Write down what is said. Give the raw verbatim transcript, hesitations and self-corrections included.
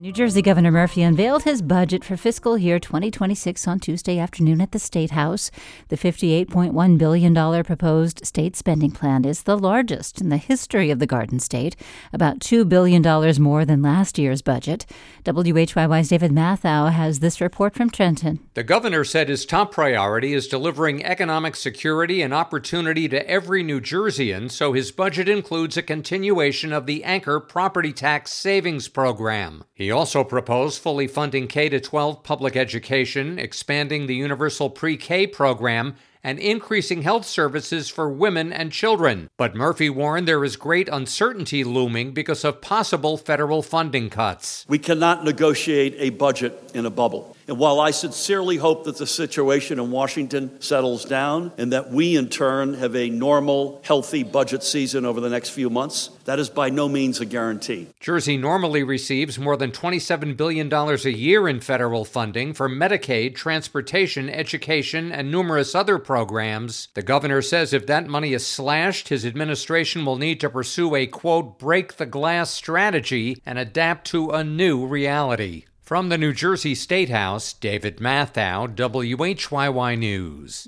New Jersey Governor Murphy unveiled his budget for fiscal year twenty twenty-six on Tuesday afternoon at the State House. The fifty-eight point one billion dollars proposed state spending plan is the largest in the history of the Garden State, about two billion dollars more than last year's budget. W H Y Y's David Mathau has this report from Trenton. The governor said his top priority is delivering economic security and opportunity to every New Jerseyan, so his budget includes a continuation of the Anchor Property Tax Savings Program. He also proposed fully funding K through twelve public education, expanding the universal pre-K program, and increasing health services for women and children. But Murphy warned there is great uncertainty looming because of possible federal funding cuts. We cannot negotiate a budget in a bubble. And while I sincerely hope that the situation in Washington settles down and that we, in turn, have a normal, healthy budget season over the next few months, that is by no means a guarantee. Jersey normally receives more than twenty-seven billion dollars a year in federal funding for Medicaid, transportation, education, and numerous other programs. The governor says if that money is slashed, his administration will need to pursue a, quote, break-the-glass strategy and adapt to a new reality. From the New Jersey State House, David Mathau, W H Y Y News.